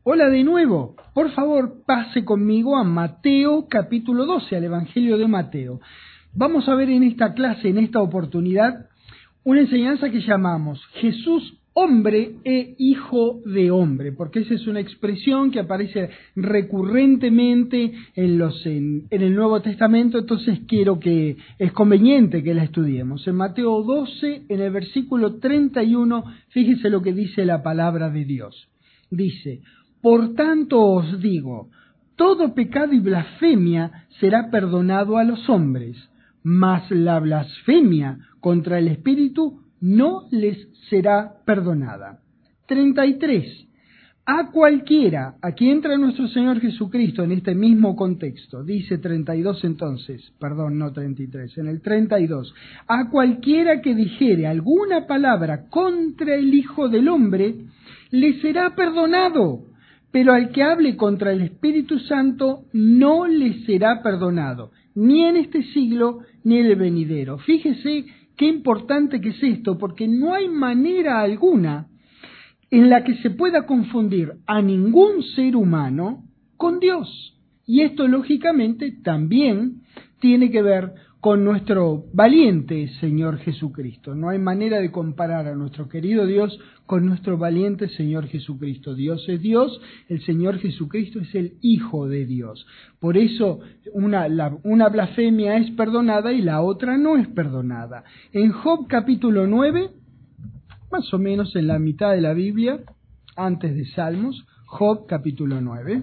Hola de nuevo. Por favor, pase conmigo a Mateo capítulo 12, al Evangelio de Mateo. Vamos a ver en esta clase, en esta oportunidad, una enseñanza que llamamos Jesús hombre e hijo de hombre, porque esa es una expresión que aparece recurrentemente en el Nuevo Testamento, entonces es conveniente que la estudiemos. En Mateo 12, en el versículo 31, fíjese lo que dice la palabra de Dios. Dice: por tanto os digo, todo pecado y blasfemia será perdonado a los hombres, mas la blasfemia contra el Espíritu no les será perdonada. 33. A cualquiera, aquí entra nuestro Señor Jesucristo en este mismo contexto, dice 32 entonces, perdón, no 33, en el 32, a cualquiera que dijere alguna palabra contra el Hijo del Hombre, le será perdonado, pero al que hable contra el Espíritu Santo no le será perdonado, ni en este siglo ni en el venidero. Fíjese qué importante que es esto, porque no hay manera alguna en la que se pueda confundir a ningún ser humano con Dios. Y esto, lógicamente, también tiene que ver con nuestro valiente Señor Jesucristo. No hay manera de comparar a nuestro querido Dios con nuestro valiente Señor Jesucristo. Dios es Dios, el Señor Jesucristo es el Hijo de Dios. Por eso una blasfemia es perdonada y la otra no es perdonada. En Job capítulo 9, más o menos en la mitad de la Biblia, antes de Salmos, Job capítulo 9.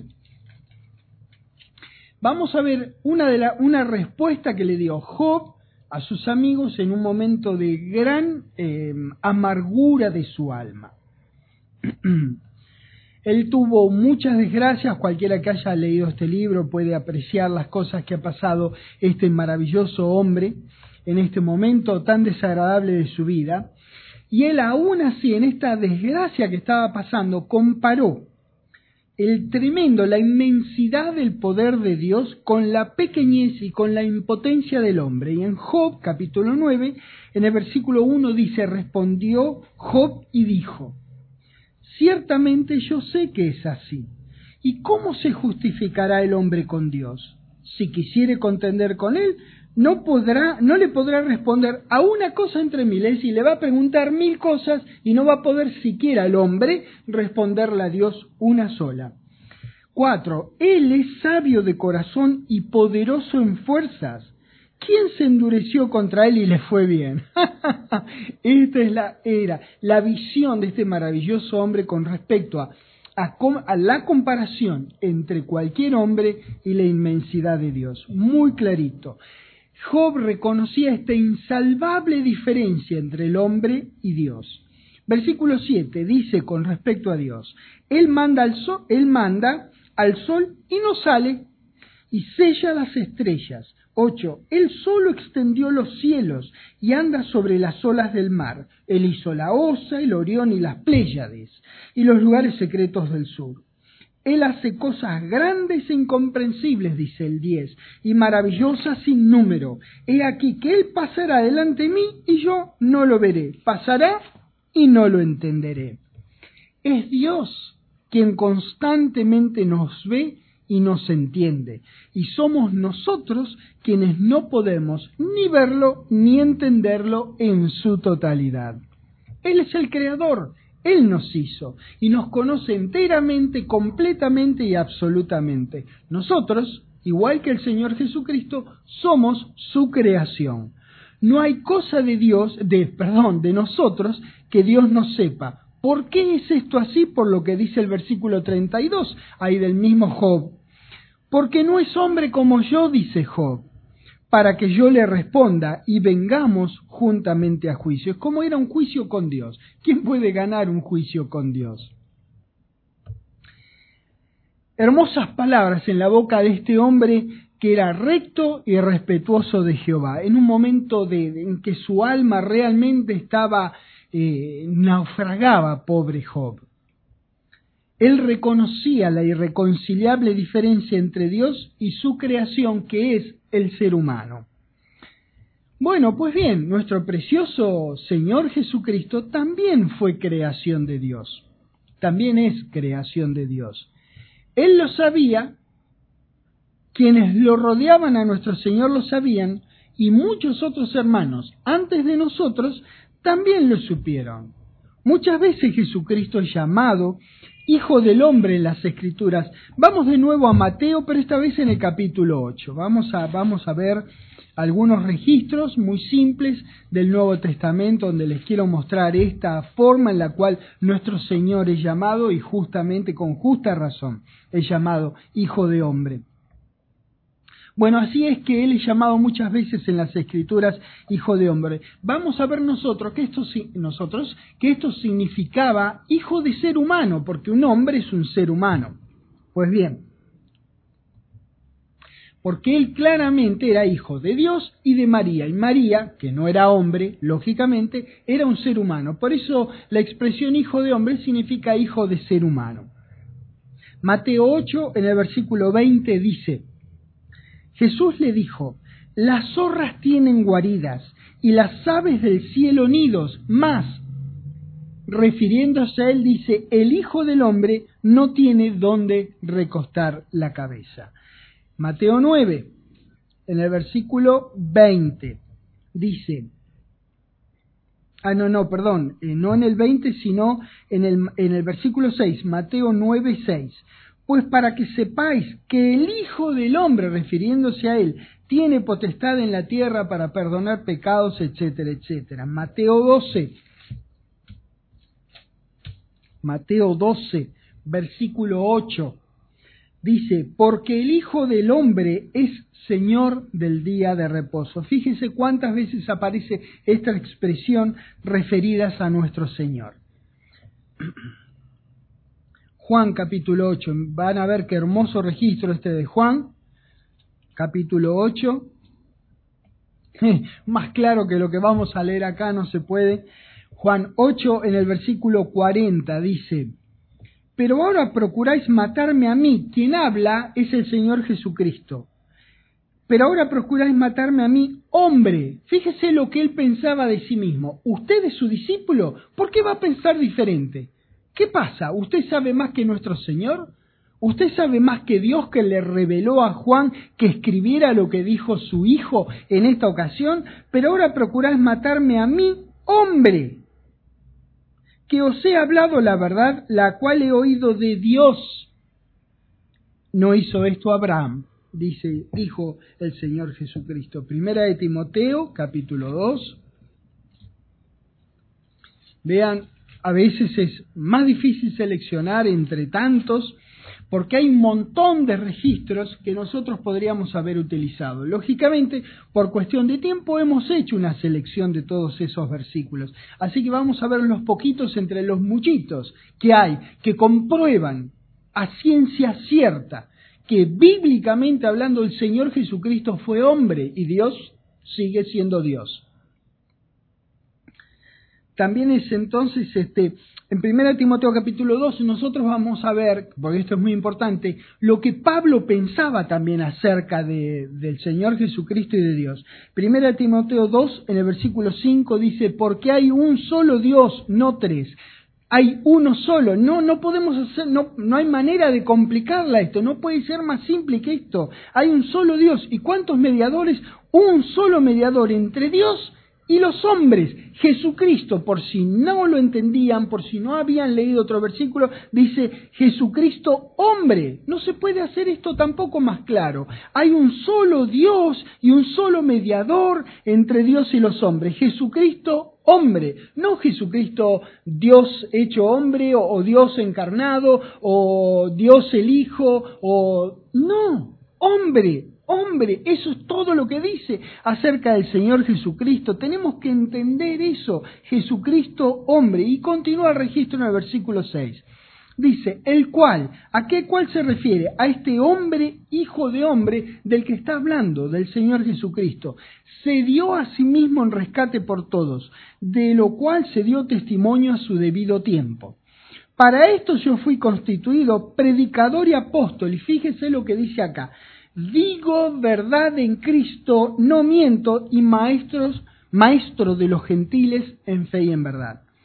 Vamos a ver una respuesta que le dio Job a sus amigos en un momento de gran amargura de su alma. Él tuvo muchas desgracias, cualquiera que haya leído este libro puede apreciar las cosas que ha pasado este maravilloso hombre en este momento tan desagradable de su vida. Y él aún así, en esta desgracia que estaba pasando, comparó la inmensidad del poder de Dios con la pequeñez y con la impotencia del hombre. Y en Job, capítulo 9, en el versículo 1 dice: respondió Job y dijo: ciertamente yo sé que es así. ¿Y cómo se justificará el hombre con Dios? Si quisiere contender con él, no le podrá responder a una cosa entre miles, y le va a preguntar 1000 cosas y no va a poder siquiera el hombre responderle a Dios una sola. 4. Él es sabio de corazón y poderoso en fuerzas. ¿Quién se endureció contra él y le fue bien? Esta era la visión de este maravilloso hombre con respecto a la comparación entre cualquier hombre y la inmensidad de Dios. Muy clarito. Job reconocía esta insalvable diferencia entre el hombre y Dios. Versículo 7 dice con respecto a Dios: Él manda al sol y no sale, y sella las estrellas. 8. Él solo extendió los cielos y anda sobre las olas del mar. Él hizo la Osa, el Orión y las Pléyades, y los lugares secretos del sur. Él hace cosas grandes e incomprensibles, dice el 10, y maravillosas sin número. He aquí que Él pasará delante de mí y yo no lo veré. Pasará y no lo entenderé. Es Dios quien constantemente nos ve y nos entiende. Y somos nosotros quienes no podemos ni verlo ni entenderlo en su totalidad. Él es el Creador. Él nos hizo y nos conoce enteramente, completamente y absolutamente. Nosotros, igual que el Señor Jesucristo, somos su creación. No hay cosa de nosotros que Dios no sepa. ¿Por qué es esto así? Por lo que dice el versículo 32, ahí del mismo Job. Porque no es hombre como yo, dice Job, para que yo le responda y vengamos juntamente a juicio. Es como era un juicio con Dios. ¿Quién puede ganar un juicio con Dios? Hermosas palabras en la boca de este hombre que era recto y respetuoso de Jehová, en un momento en que su alma realmente estaba naufragaba, pobre Job. Él reconocía la irreconciliable diferencia entre Dios y su creación, que es el ser humano. Bueno, pues bien, nuestro precioso Señor Jesucristo también fue creación de Dios. También es creación de Dios. Él lo sabía, quienes lo rodeaban a nuestro Señor lo sabían, y muchos otros hermanos antes de nosotros también lo supieron. Muchas veces Jesucristo es llamado Hijo del Hombre en las Escrituras. Vamos de nuevo a Mateo, pero esta vez en el capítulo 8. Vamos a ver algunos registros muy simples del Nuevo Testamento donde les quiero mostrar esta forma en la cual nuestro Señor es llamado, y justamente con justa razón es llamado Hijo de Hombre. Bueno, así es que Él es llamado muchas veces en las Escrituras Hijo de Hombre. Vamos a ver nosotros que esto significaba hijo de ser humano, porque un hombre es un ser humano. Pues bien, porque Él claramente era hijo de Dios y de María, y María, que no era hombre, lógicamente, era un ser humano. Por eso la expresión hijo de hombre significa hijo de ser humano. Mateo 8, en el versículo 20, dice: Jesús le dijo: las zorras tienen guaridas y las aves del cielo nidos, mas, refiriéndose a él, dice: el Hijo del Hombre no tiene dónde recostar la cabeza. Mateo 9, en el versículo 20, dice, no en el 20, sino en el versículo 6, Mateo 9, 6. Pues para que sepáis que el Hijo del Hombre, refiriéndose a Él, tiene potestad en la tierra para perdonar pecados, etcétera, etcétera. Mateo 12, versículo 8, dice: porque el Hijo del Hombre es Señor del día de reposo. Fíjese cuántas veces aparece esta expresión referidas a nuestro Señor. Juan capítulo 8, van a ver qué hermoso registro este de Juan, capítulo 8, más claro que lo que vamos a leer acá no se puede. Juan 8, en el versículo 40, dice: pero ahora procuráis matarme a mí. Quien habla es el Señor Jesucristo. Pero ahora procuráis matarme a mí, hombre. Fíjese lo que él pensaba de sí mismo. ¿Usted es su discípulo? ¿Por qué va a pensar diferente? ¿Qué pasa? ¿Usted sabe más que nuestro Señor? ¿Usted sabe más que Dios, que le reveló a Juan que escribiera lo que dijo su hijo en esta ocasión? Pero ahora procuráis matarme a mí, hombre, que os he hablado la verdad, la cual he oído de Dios. No hizo esto Abraham, dijo el Señor Jesucristo. Primera de Timoteo, capítulo 2. Vean, a veces es más difícil seleccionar entre tantos, porque hay un montón de registros que nosotros podríamos haber utilizado. Lógicamente, por cuestión de tiempo, hemos hecho una selección de todos esos versículos. Así que vamos a ver los poquitos entre los muchitos que hay, que comprueban a ciencia cierta que bíblicamente hablando el Señor Jesucristo fue hombre y Dios sigue siendo Dios. También es entonces, en 1 Timoteo capítulo 2, nosotros vamos a ver, porque esto es muy importante, lo que Pablo pensaba también acerca del Señor Jesucristo y de Dios. 1 Timoteo 2, en el versículo 5, dice: porque hay un solo Dios, no tres. Hay uno solo, no podemos hacer, no hay manera de complicarla esto, no puede ser más simple que esto. Hay un solo Dios. ¿Y cuántos mediadores? Un solo mediador entre Dios y los hombres, Jesucristo. Por si no lo entendían, por si no habían leído otro versículo, dice Jesucristo hombre. No se puede hacer esto tampoco más claro. Hay un solo Dios y un solo mediador entre Dios y los hombres, Jesucristo hombre, no Jesucristo Dios hecho hombre o Dios encarnado o Dios el Hijo no, hombre, eso es todo lo que dice acerca del Señor Jesucristo. Tenemos que entender eso, Jesucristo hombre. Y continúa el registro en el versículo 6. Dice, el cual, ¿a qué cual se refiere? A este hombre, hijo de hombre, del que está hablando, del Señor Jesucristo. Se dio a sí mismo en rescate por todos, de lo cual se dio testimonio a su debido tiempo. Para esto yo fui constituido predicador y apóstol, y fíjese lo que dice acá: digo verdad en Cristo, no miento, y maestro de los gentiles en fe y en verdad.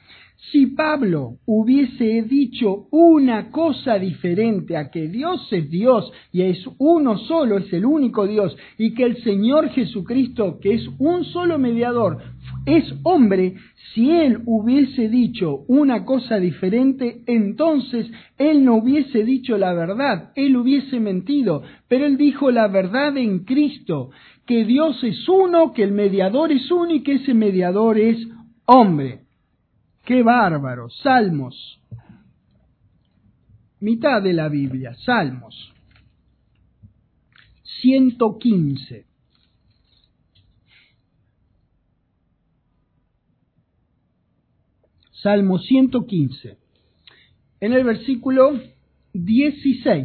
Si Pablo hubiese dicho una cosa diferente a que Dios es Dios y es uno solo, es el único Dios, y que el Señor Jesucristo, que es un solo mediador, es hombre, si él hubiese dicho una cosa diferente, entonces él no hubiese dicho la verdad, él hubiese mentido, pero él dijo la verdad en Cristo, que Dios es uno, que el mediador es uno y que ese mediador es hombre. ¡Qué bárbaro! Salmos. Mitad de la Biblia. Salmos. 115. Salmo 115. En el versículo 16.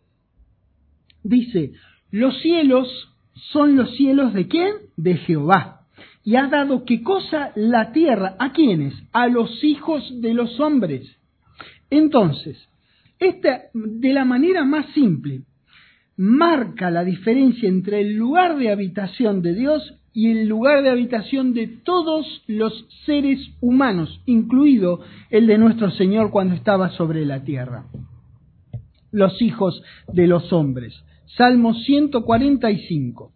Dice, los cielos son los cielos ¿de quién? De Jehová. Y ha dado ¿qué cosa? La tierra. ¿A quiénes? A los hijos de los hombres. Entonces, esta, de la manera más simple, marca la diferencia entre el lugar de habitación de Dios y el lugar de habitación de todos los seres humanos, incluido el de nuestro Señor cuando estaba sobre la tierra. Los hijos de los hombres. Salmo 145.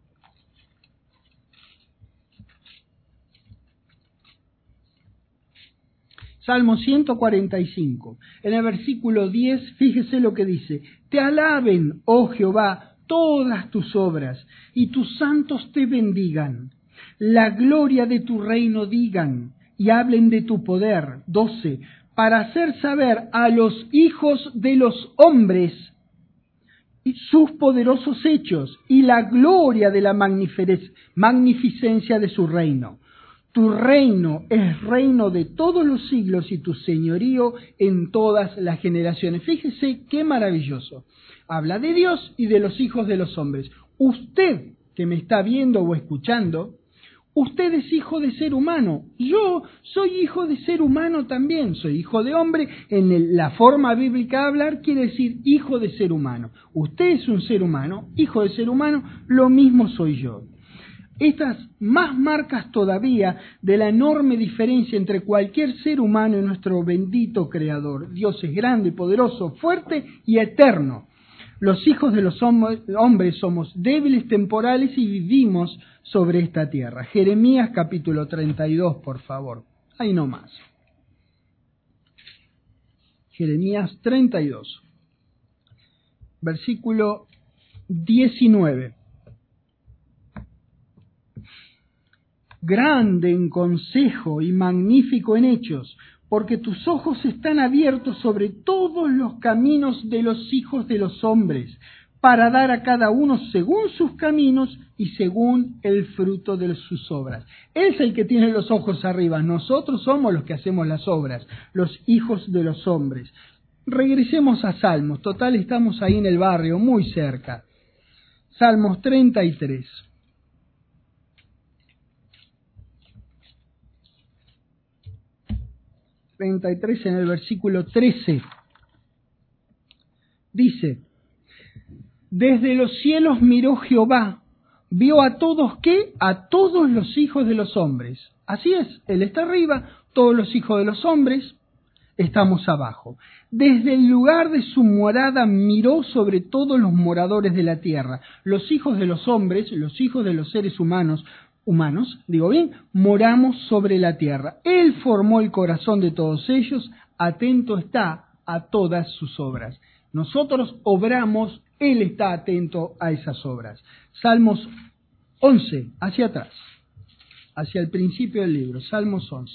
Salmo 145, en el versículo 10, fíjese lo que dice, te alaben, oh Jehová, todas tus obras, y tus santos te bendigan. La gloria de tu reino digan, y hablen de tu poder. 12, para hacer saber a los hijos de los hombres sus poderosos hechos, y la gloria de la magnificencia de su reino. Tu reino es reino de todos los siglos y tu señorío en todas las generaciones. Fíjese qué maravilloso. Habla de Dios y de los hijos de los hombres. Usted que me está viendo o escuchando, usted es hijo de ser humano. Yo soy hijo de ser humano también. Soy hijo de hombre. En la forma bíblica de hablar quiere decir hijo de ser humano. Usted es un ser humano, hijo de ser humano, lo mismo soy yo. Estas más marcas todavía de la enorme diferencia entre cualquier ser humano y nuestro bendito Creador. Dios es grande, poderoso, fuerte y eterno. Los hijos de los hombres somos débiles, temporales y vivimos sobre esta tierra. Jeremías capítulo 32, por favor. Ahí nomás. Jeremías 32, versículo 19. Grande en consejo y magnífico en hechos, porque tus ojos están abiertos sobre todos los caminos de los hijos de los hombres, para dar a cada uno según sus caminos y según el fruto de sus obras. Él es el que tiene los ojos arriba, nosotros somos los que hacemos las obras, los hijos de los hombres. Regresemos a Salmos, total estamos ahí en el barrio, muy cerca. Salmos 33. En el versículo 13, dice, desde los cielos miró Jehová, vio a todos, ¿qué? A todos los hijos de los hombres. Así es, Él está arriba, todos los hijos de los hombres estamos abajo. Desde el lugar de su morada miró sobre todos los moradores de la tierra. Los hijos de los hombres, los hijos de los seres humanos, digo bien, moramos sobre la tierra. Él formó el corazón de todos ellos, atento está a todas sus obras. Nosotros obramos, Él está atento a esas obras. Salmos 11, hacia atrás, hacia el principio del libro, Salmos 11.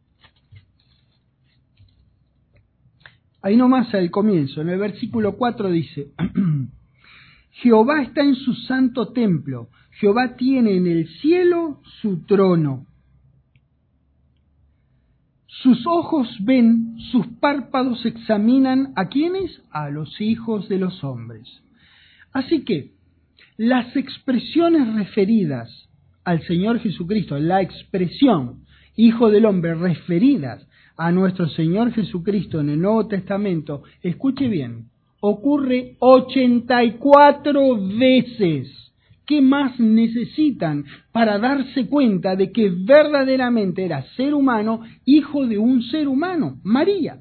Ahí nomás al comienzo, en el versículo 4 dice, Jehová está en su santo templo, Jehová tiene en el cielo su trono. Sus ojos ven, sus párpados examinan, ¿a quiénes? A los hijos de los hombres. Así que, las expresiones referidas al Señor Jesucristo, la expresión Hijo del Hombre referidas a nuestro Señor Jesucristo en el Nuevo Testamento, escuche bien, ocurre 84 veces. ¿Qué más necesitan para darse cuenta de que verdaderamente era ser humano, hijo de un ser humano? María.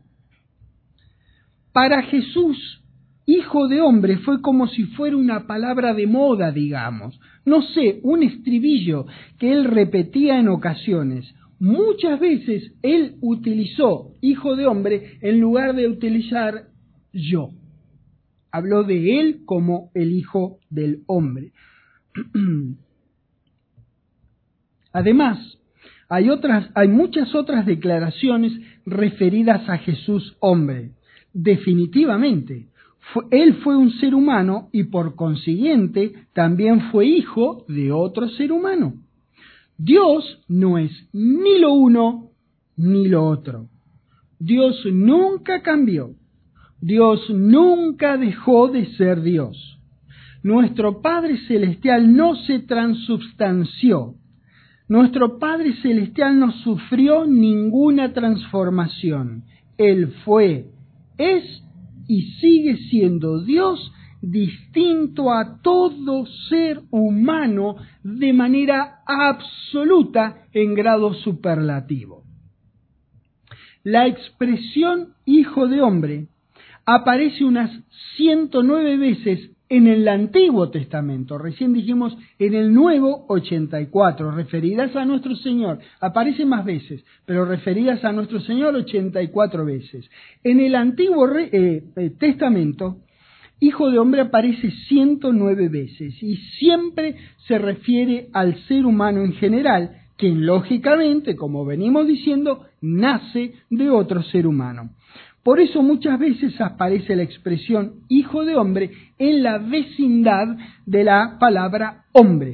Para Jesús, hijo de hombre, fue como si fuera una palabra de moda, digamos. No sé, un estribillo que él repetía en ocasiones. Muchas veces él utilizó hijo de hombre en lugar de utilizar yo. Habló de él como el hijo del hombre. Además, hay muchas otras declaraciones referidas a Jesús hombre. Definitivamente, él fue un ser humano y por consiguiente también fue hijo de otro ser humano. Dios no es ni lo uno ni lo otro. Dios nunca cambió. Dios nunca dejó de ser Dios. Nuestro Padre Celestial no se transubstanció. Nuestro Padre Celestial no sufrió ninguna transformación. Él fue, es y sigue siendo Dios, distinto a todo ser humano de manera absoluta en grado superlativo. La expresión hijo de hombre aparece unas 109 veces en el Antiguo Testamento. Recién dijimos en el Nuevo 84, referidas a nuestro Señor. Aparece más veces, pero referidas a nuestro Señor 84 veces. En el Antiguo Testamento, hijo de hombre aparece 109 veces y siempre se refiere al ser humano en general, quien lógicamente, como venimos diciendo, nace de otro ser humano. Por eso muchas veces aparece la expresión hijo de hombre en la vecindad de la palabra hombre.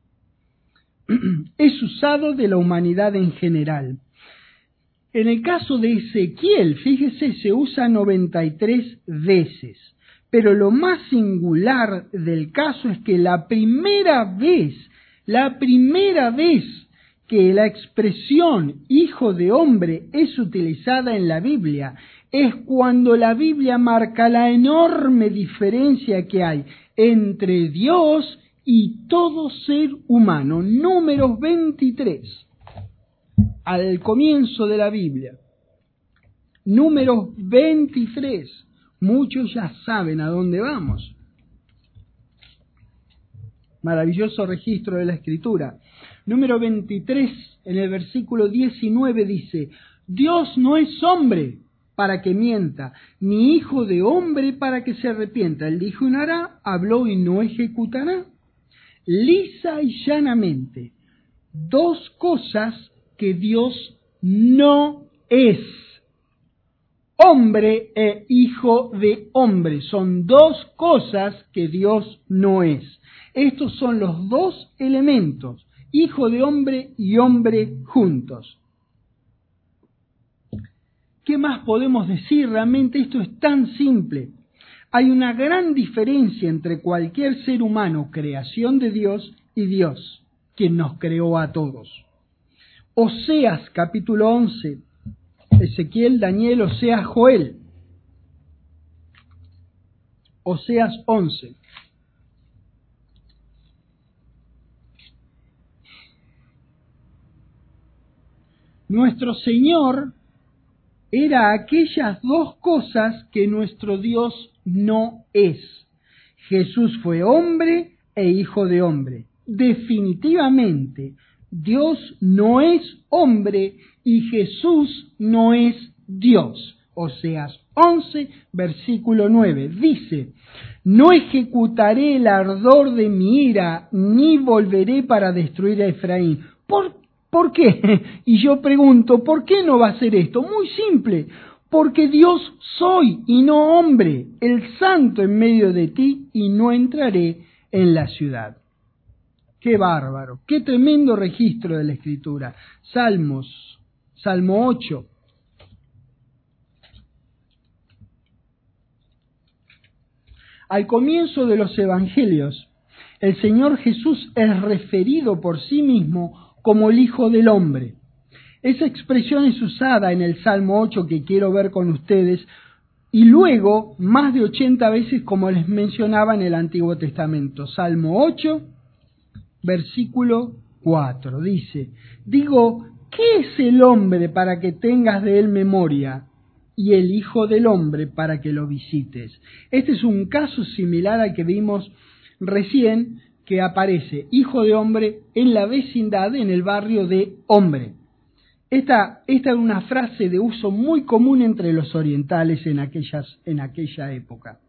Es usado de la humanidad en general. En el caso de Ezequiel, fíjese, se usa 93 veces. Pero lo más singular del caso es que la primera vez que la expresión hijo de hombre es utilizada en la Biblia es cuando la Biblia marca la enorme diferencia que hay entre Dios y todo ser humano. Números 23, al comienzo de la Biblia. Números 23, muchos ya saben a dónde vamos. Maravilloso registro de la Escritura. Número 23, en el versículo 19 dice: Dios no es hombre para que mienta, ni hijo de hombre para que se arrepienta. Él dijo y no hará, habló y no ejecutará. Lisa y llanamente, dos cosas que Dios no es. Hombre e hijo de hombre son dos cosas que Dios no es. Estos son los dos elementos, hijo de hombre y hombre juntos. ¿Qué más podemos decir? Realmente esto es tan simple. Hay una gran diferencia entre cualquier ser humano, creación de Dios, y Dios, quien nos creó a todos. Oseas, capítulo 11, Ezequiel, Daniel, Oseas, Joel. Oseas 11. Nuestro Señor era aquellas dos cosas que nuestro Dios no es. Jesús fue hombre e hijo de hombre. Definitivamente, Dios no es hombre y Jesús no es Dios. Oseas 11, versículo 9, dice: No ejecutaré el ardor de mi ira, ni volveré para destruir a Efraín. ¿Por qué? Y yo pregunto, ¿por qué no va a hacer esto? Muy simple, porque Dios soy y no hombre, el santo en medio de ti, y no entraré en la ciudad. ¡Qué bárbaro! ¡Qué tremendo registro de la Escritura! Salmo 8. Al comienzo de los Evangelios, el Señor Jesús es referido por sí mismo como el Hijo del Hombre. Esa expresión es usada en el Salmo 8 que quiero ver con ustedes, y luego más de 80 veces, como les mencionaba, en el Antiguo Testamento. Salmo 8, versículo 4. Dice, digo, ¿qué es el hombre para que tengas de él memoria? Y el Hijo del Hombre para que lo visites. Este es un caso similar al que vimos recién, que aparece Hijo de Hombre en la vecindad, en el barrio de Hombre. Esta es una frase de uso muy común entre los orientales en aquella época.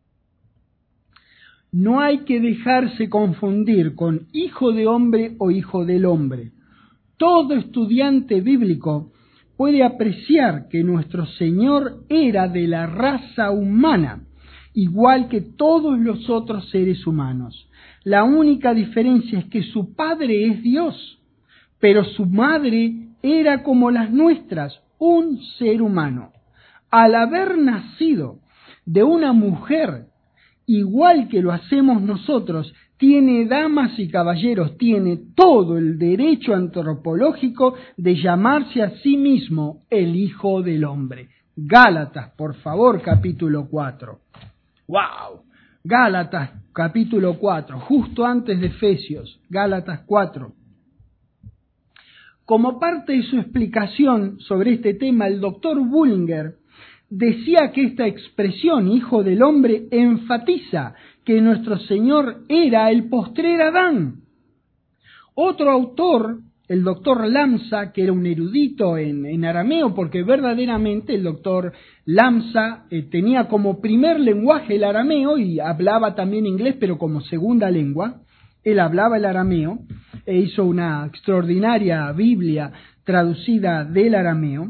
No hay que dejarse confundir con Hijo de Hombre o Hijo del Hombre. Todo estudiante bíblico puede apreciar que nuestro Señor era de la raza humana, igual que todos los otros seres humanos. La única diferencia es que su padre es Dios, pero su madre era como las nuestras, un ser humano. Al haber nacido de una mujer, igual que lo hacemos nosotros, tiene, damas y caballeros, tiene todo el derecho antropológico de llamarse a sí mismo el Hijo del Hombre. Gálatas, por favor, capítulo 4. ¡Wow! Gálatas, capítulo 4, justo antes de Efesios, Gálatas 4. Como parte de su explicación sobre este tema, el doctor Bullinger decía que esta expresión, Hijo del Hombre, enfatiza que nuestro Señor era el postrer Adán. Otro autor, el doctor Lamsa, que era un erudito en arameo, porque verdaderamente el doctor Lamsa tenía como primer lenguaje el arameo y hablaba también inglés, pero como segunda lengua. Él hablaba el arameo e hizo una extraordinaria Biblia traducida del arameo.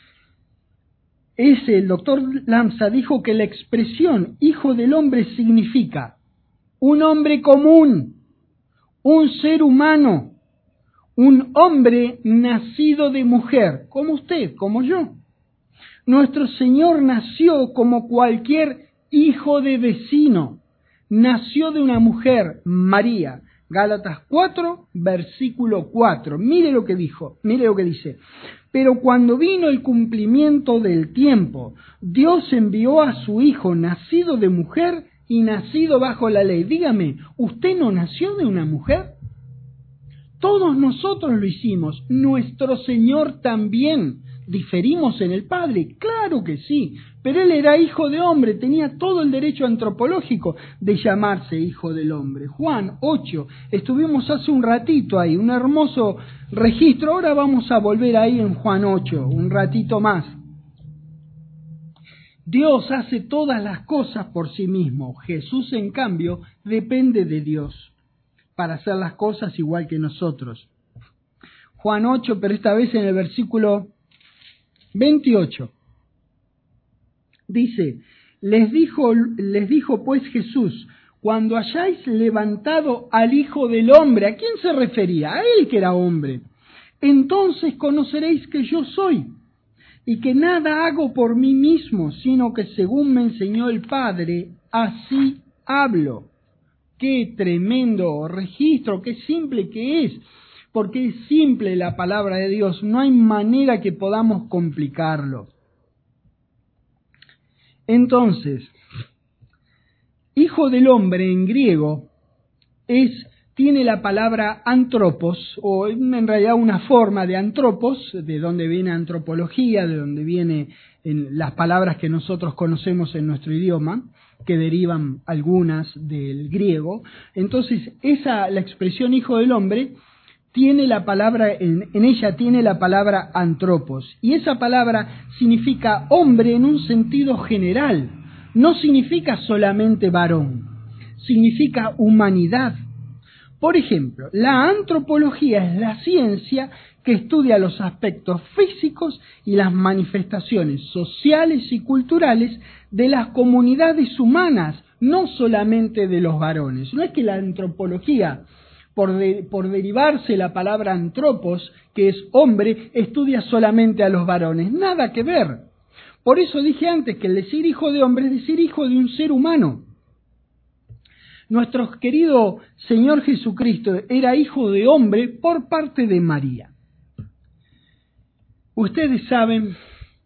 El doctor Lamsa dijo que la expresión Hijo del Hombre significa un hombre común, un ser humano, un hombre nacido de mujer, como usted, como yo. Nuestro Señor nació como cualquier hijo de vecino, nació de una mujer, María. Gálatas 4, versículo 4. Mire lo que dice. Pero cuando vino el cumplimiento del tiempo, Dios envió a su Hijo, nacido de mujer y nacido bajo la ley. Dígame, ¿usted no nació de una mujer? Todos nosotros lo hicimos, nuestro Señor también. ¿Diferimos en el Padre? Claro que sí, pero Él era Hijo de Hombre, tenía todo el derecho antropológico de llamarse Hijo del Hombre. Juan 8, estuvimos hace un ratito ahí, un hermoso registro, ahora vamos a volver ahí en Juan 8, un ratito más. Dios hace todas las cosas por sí mismo, Jesús en cambio depende de Dios para hacer las cosas igual que nosotros. Juan 8, pero esta vez en el versículo 28. Dice, les dijo pues Jesús, cuando hayáis levantado al Hijo del Hombre, ¿a quién se refería? A Él que era hombre. Entonces conoceréis que yo soy, y que nada hago por mí mismo, sino que según me enseñó el Padre, así hablo. Qué tremendo registro, qué simple que es, porque es simple la palabra de Dios, no hay manera que podamos complicarlo. Entonces, Hijo del Hombre en griego tiene la palabra antropos, o en realidad una forma de antropos, de donde viene antropología, de donde vienen las palabras que nosotros conocemos en nuestro idioma, que derivan algunas del griego. Entonces, la expresión Hijo del Hombre tiene la palabra, en ella tiene la palabra antropos, y esa palabra significa hombre en un sentido general, no significa solamente varón, significa humanidad. Por ejemplo, la antropología es la ciencia que estudia los aspectos físicos y las manifestaciones sociales y culturales de las comunidades humanas, no solamente de los varones. No es que la antropología, por derivarse la palabra antropos, que es hombre, estudia solamente a los varones. Nada que ver. Por eso dije antes que el decir hijo de hombre es decir hijo de un ser humano. Nuestro querido Señor Jesucristo era hijo de hombre por parte de María. Ustedes saben,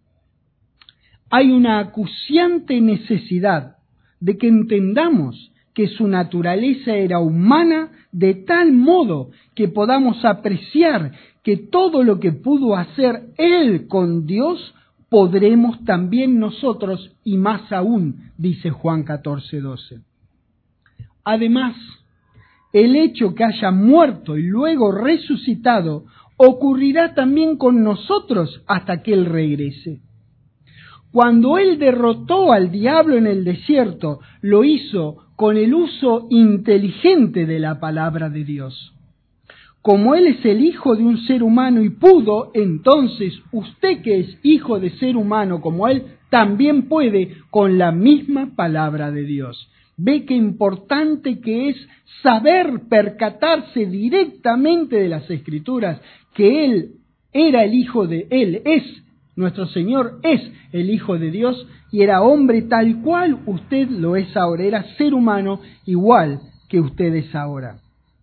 hay una acuciante necesidad de que entendamos que su naturaleza era humana de tal modo que podamos apreciar que todo lo que pudo hacer Él con Dios, podremos también nosotros, y más aún, dice Juan 14:12. Además, el hecho que haya muerto y luego resucitado ocurrirá también con nosotros hasta que Él regrese. Cuando Él derrotó al diablo en el desierto, lo hizo con el uso inteligente de la palabra de Dios. Como Él es el hijo de un ser humano y pudo, entonces usted que es hijo de ser humano como Él, también puede con la misma palabra de Dios. Ve qué importante que es saber percatarse directamente de las Escrituras, que Él era el hijo de Él, nuestro Señor es el Hijo de Dios y era hombre tal cual usted lo es ahora, era ser humano igual que usted es ahora.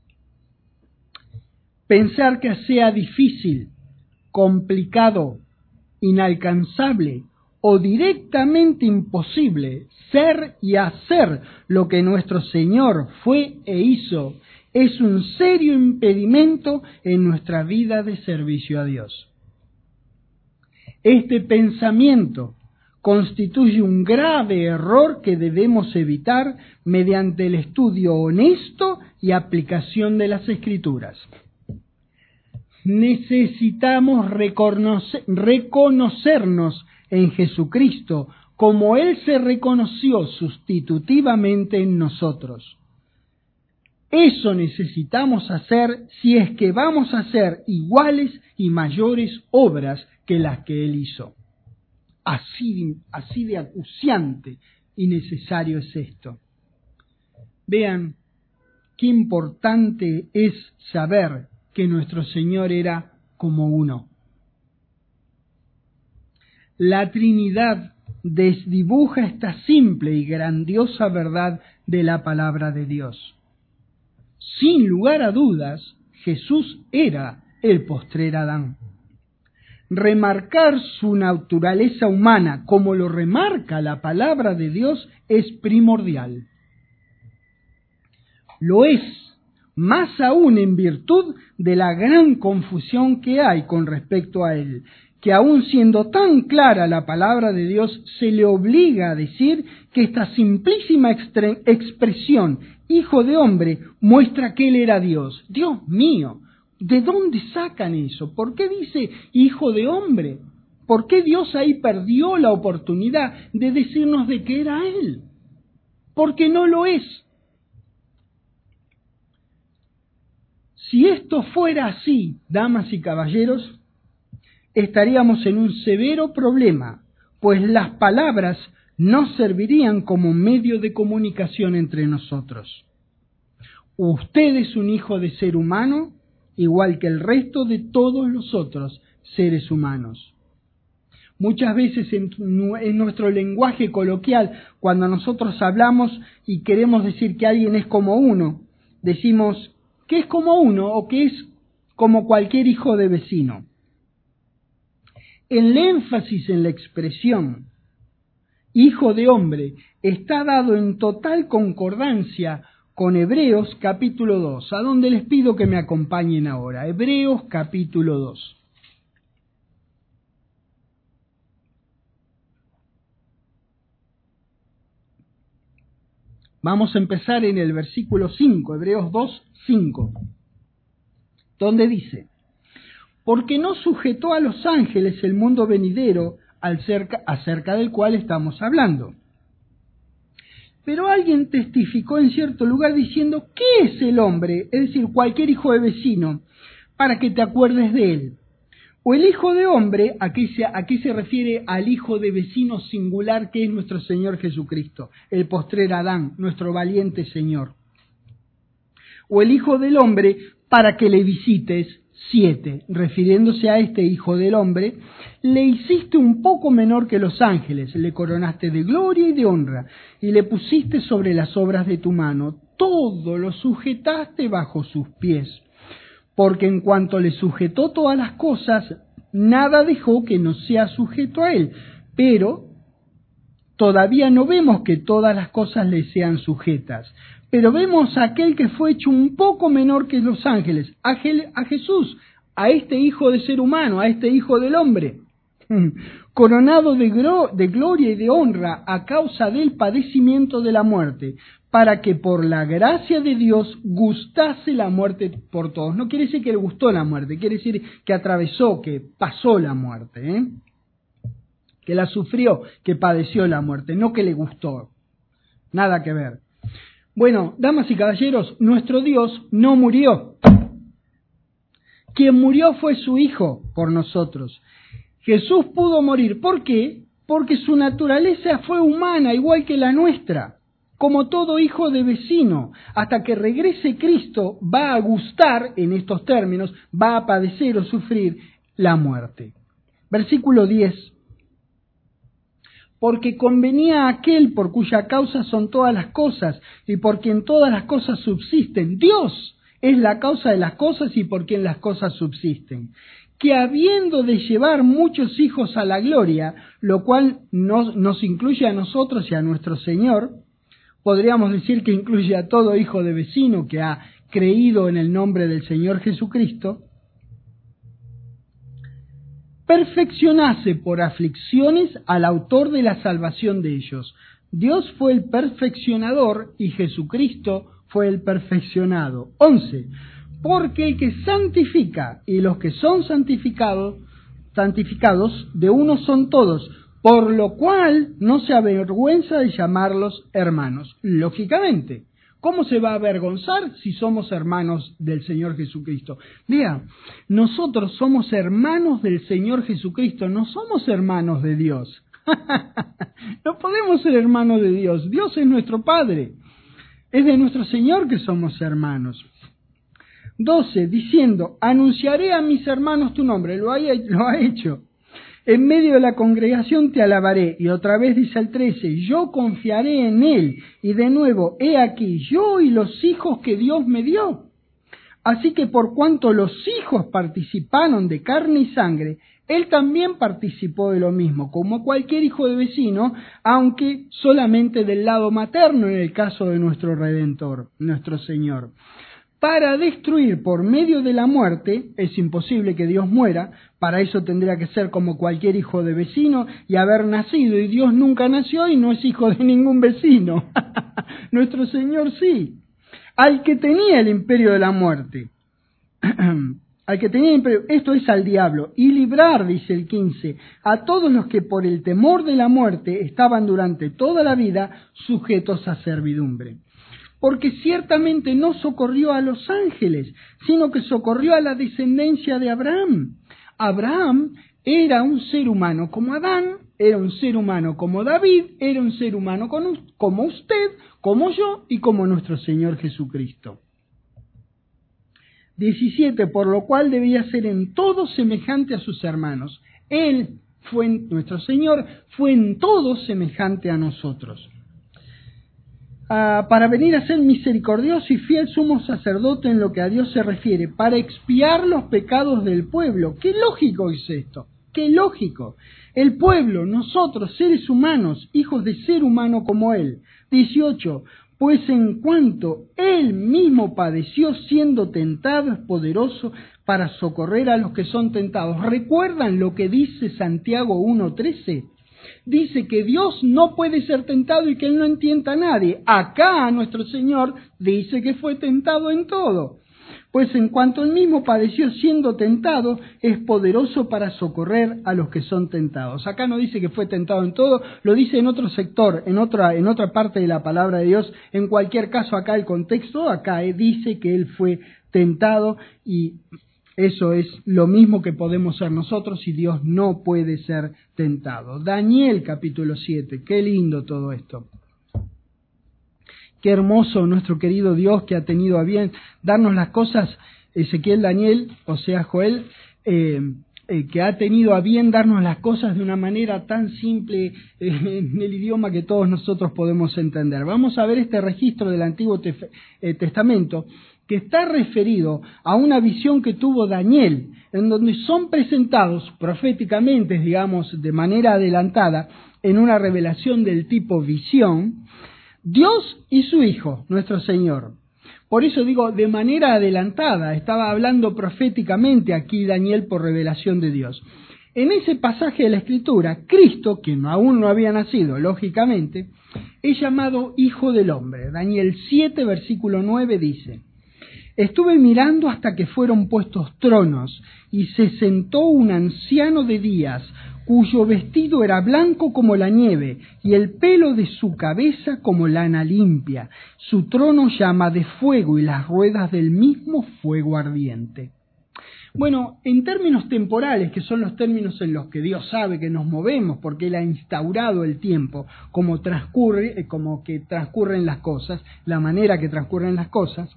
Pensar que sea difícil, complicado, inalcanzable o directamente imposible ser y hacer lo que nuestro Señor fue e hizo es un serio impedimento en nuestra vida de servicio a Dios. Este pensamiento constituye un grave error que debemos evitar mediante el estudio honesto y aplicación de las Escrituras. Necesitamos reconocernos en Jesucristo como Él se reconoció sustitutivamente en nosotros. Eso necesitamos hacer si es que vamos a hacer iguales y mayores obras que las que Él hizo. Así de acuciante y necesario es esto. Vean qué importante es saber que nuestro Señor era como uno. La Trinidad desdibuja esta simple y grandiosa verdad de la palabra de Dios. Sin lugar a dudas, Jesús era el postrer Adán. Remarcar su naturaleza humana como lo remarca la palabra de Dios es primordial. Lo es, más aún en virtud de la gran confusión que hay con respecto a él, que aun siendo tan clara la palabra de Dios, se le obliga a decir que esta simplísima expresión, hijo de hombre, muestra que él era Dios. Dios mío, ¿de dónde sacan eso? ¿Por qué dice hijo de hombre? ¿Por qué Dios ahí perdió la oportunidad de decirnos de que era Él? Porque no lo es. Si esto fuera así, damas y caballeros, estaríamos en un severo problema, pues las palabras no servirían como medio de comunicación entre nosotros. Usted es un hijo de ser humano, igual que el resto de todos los otros seres humanos. Muchas veces en nuestro lenguaje coloquial, cuando nosotros hablamos y queremos decir que alguien es como uno, decimos que es como uno o que es como cualquier hijo de vecino. El énfasis en la expresión hijo de hombre está dado en total concordancia con Hebreos capítulo 2, a donde les pido que me acompañen ahora. Hebreos capítulo 2. Vamos a empezar en el versículo 5, Hebreos 2, 5, donde dice: porque no sujetó a los ángeles el mundo venidero acerca del cual estamos hablando. Pero alguien testificó en cierto lugar diciendo, ¿qué es el hombre? Es decir, cualquier hijo de vecino, para que te acuerdes de él. O el hijo de hombre, ¿a qué se refiere al hijo de vecino singular que es nuestro Señor Jesucristo? El postrer Adán, nuestro valiente Señor. O el hijo del hombre, para que le visites. 7, refiriéndose a este hijo del hombre, le hiciste un poco menor que los ángeles, le coronaste de gloria y de honra, y le pusiste sobre las obras de tu mano, todo lo sujetaste bajo sus pies, porque en cuanto le sujetó todas las cosas, nada dejó que no sea sujeto a él, pero todavía no vemos que todas las cosas le sean sujetas, pero vemos a aquel que fue hecho un poco menor que los ángeles, a Jesús, a este hijo de ser humano, a este hijo del hombre, coronado de gloria y de honra a causa del padecimiento de la muerte, para que por la gracia de Dios gustase la muerte por todos. No quiere decir que le gustó la muerte, quiere decir que atravesó, que pasó la muerte, que la sufrió, que padeció la muerte, no que le gustó. Nada que ver. Bueno, damas y caballeros, nuestro Dios no murió. Quien murió fue su Hijo por nosotros. Jesús pudo morir. ¿Por qué? Porque su naturaleza fue humana, igual que la nuestra. Como todo hijo de vecino, hasta que regrese Cristo, va a gustar, en estos términos, va a padecer o sufrir la muerte. Versículo 10. Porque convenía a aquel por cuya causa son todas las cosas, y por quien todas las cosas subsisten. Dios es la causa de las cosas y por quien las cosas subsisten. Que habiendo de llevar muchos hijos a la gloria, lo cual nos incluye a nosotros y a nuestro Señor, podríamos decir que incluye a todo hijo de vecino que ha creído en el nombre del Señor Jesucristo, perfeccionase por aflicciones al autor de la salvación de ellos. Dios fue el perfeccionador y Jesucristo fue el perfeccionado. 11. Porque el que santifica y los que son santificados de uno son todos, por lo cual no se avergüenza de llamarlos hermanos. Lógicamente, ¿cómo se va a avergonzar si somos hermanos del Señor Jesucristo? Vea, nosotros somos hermanos del Señor Jesucristo, no somos hermanos de Dios. No podemos ser hermanos de Dios. Dios es nuestro Padre. Es de nuestro Señor que somos hermanos. 12, diciendo, anunciaré a mis hermanos tu nombre. Lo ha hecho. En medio de la congregación te alabaré. Y otra vez dice el 13, yo confiaré en él. Y de nuevo, he aquí, yo y los hijos que Dios me dio. Así que por cuanto los hijos participaron de carne y sangre, él también participó de lo mismo, como cualquier hijo de vecino, aunque solamente del lado materno en el caso de nuestro Redentor, nuestro Señor. Para destruir por medio de la muerte, es imposible que Dios muera, para eso tendría que ser como cualquier hijo de vecino y haber nacido, y Dios nunca nació y no es hijo de ningún vecino. Nuestro Señor sí. Al que tenía el imperio de la muerte, al que tenía el imperio, esto es al diablo, y librar, dice el 15, a todos los que por el temor de la muerte estaban durante toda la vida sujetos a servidumbre. Porque ciertamente no socorrió a los ángeles, sino que socorrió a la descendencia de Abraham. Abraham era un ser humano como Adán, era un ser humano como David, era un ser humano como usted, como yo y como nuestro Señor Jesucristo. 17, por lo cual debía ser en todo semejante a sus hermanos. Él nuestro Señor, fue en todo semejante a nosotros. Para venir a ser misericordioso y fiel sumo sacerdote en lo que a Dios se refiere, para expiar los pecados del pueblo. ¡Qué lógico es esto! ¡Qué lógico! El pueblo, nosotros, seres humanos, hijos de ser humano como Él. 18. Pues en cuanto Él mismo padeció siendo tentado, es poderoso para socorrer a los que son tentados. ¿Recuerdan lo que dice Santiago 1:13? Dice que Dios no puede ser tentado y que Él no entienda a nadie. Acá nuestro Señor dice que fue tentado en todo. Pues en cuanto Él mismo padeció siendo tentado, es poderoso para socorrer a los que son tentados. Acá no dice que fue tentado en todo, lo dice en otro sector, en otra parte de la palabra de Dios. En cualquier caso, acá el contexto, acá dice que Él fue tentado y eso es lo mismo que podemos ser nosotros y Dios no puede ser tentado. Daniel capítulo 7, qué lindo todo esto. Qué hermoso nuestro querido Dios que ha tenido a bien darnos las cosas, Ezequiel, Daniel, o sea Joel, que ha tenido a bien darnos las cosas de una manera tan simple en el idioma que todos nosotros podemos entender. Vamos a ver este registro del Antiguo Testamento que está referido a una visión que tuvo Daniel, en donde son presentados proféticamente, digamos, de manera adelantada, en una revelación del tipo visión, Dios y su Hijo, nuestro Señor. Por eso digo, de manera adelantada, estaba hablando proféticamente aquí Daniel por revelación de Dios. En ese pasaje de la Escritura, Cristo, quien aún no había nacido, lógicamente, es llamado Hijo del Hombre. Daniel 7, versículo 9 dice: estuve mirando hasta que fueron puestos tronos, y se sentó un anciano de días, cuyo vestido era blanco como la nieve, y el pelo de su cabeza como lana limpia. Su trono llama de fuego, y las ruedas del mismo fuego ardiente. Bueno, en términos temporales, que son los términos en los que Dios sabe que nos movemos, porque Él ha instaurado el tiempo, como que transcurren las cosas, la manera que transcurren las cosas,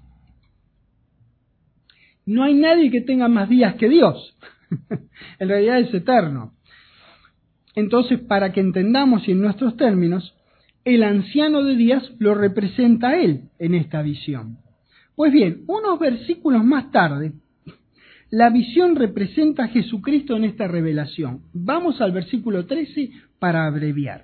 no hay nadie que tenga más días que Dios. En realidad es eterno. Entonces, para que entendamos y en nuestros términos, el anciano de días lo representa a Él en esta visión. Pues bien, unos versículos más tarde, la visión representa a Jesucristo en esta revelación. Vamos al versículo 13 para abreviar.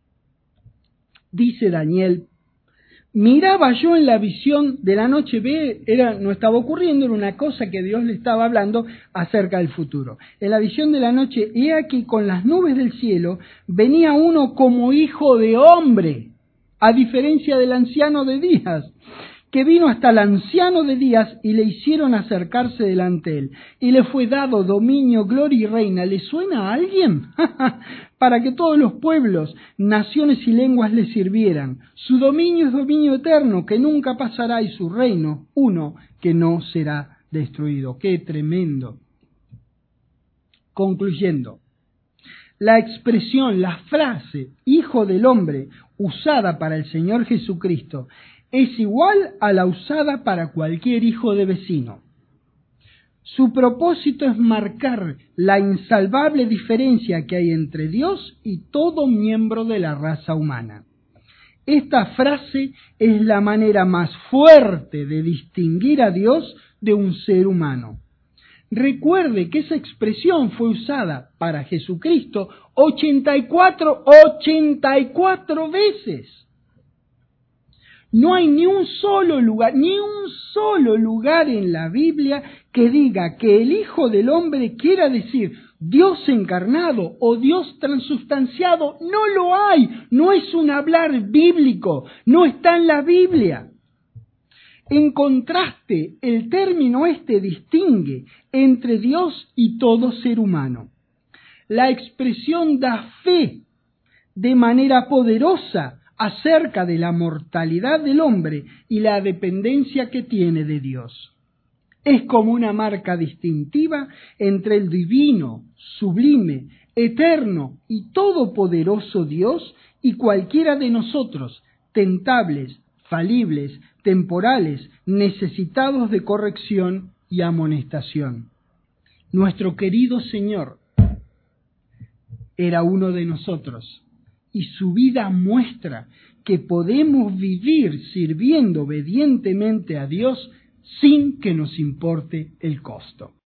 Dice Daniel: miraba yo en la visión de la noche, no estaba ocurriendo, era una cosa que Dios le estaba hablando acerca del futuro. En la visión de la noche, he aquí con las nubes del cielo venía uno como hijo de hombre, a diferencia del anciano de días, que vino hasta el anciano de días y le hicieron acercarse delante de él, y le fue dado dominio, gloria y reina. ¿Le suena a alguien? Para que todos los pueblos, naciones y lenguas le sirvieran. Su dominio es dominio eterno, que nunca pasará, y su reino, uno, que no será destruido. ¡Qué tremendo! Concluyendo, la expresión, la frase, Hijo del Hombre, usada para el Señor Jesucristo, es igual a la usada para cualquier hijo de vecino. Su propósito es marcar la insalvable diferencia que hay entre Dios y todo miembro de la raza humana. Esta frase es la manera más fuerte de distinguir a Dios de un ser humano. Recuerde que esa expresión fue usada para Jesucristo 84 veces. No hay ni un solo lugar en la Biblia que diga que el Hijo del Hombre quiera decir Dios encarnado o Dios transubstanciado. No lo hay, no es un hablar bíblico, no está en la Biblia. En contraste, el término distingue entre Dios y todo ser humano. La expresión da fe de manera poderosa acerca de la mortalidad del hombre y la dependencia que tiene de Dios. Es como una marca distintiva entre el divino, sublime, eterno y todopoderoso Dios y cualquiera de nosotros, tentables, falibles, temporales, necesitados de corrección y amonestación. Nuestro querido Señor era uno de nosotros, y su vida muestra que podemos vivir sirviendo obedientemente a Dios sin que nos importe el costo.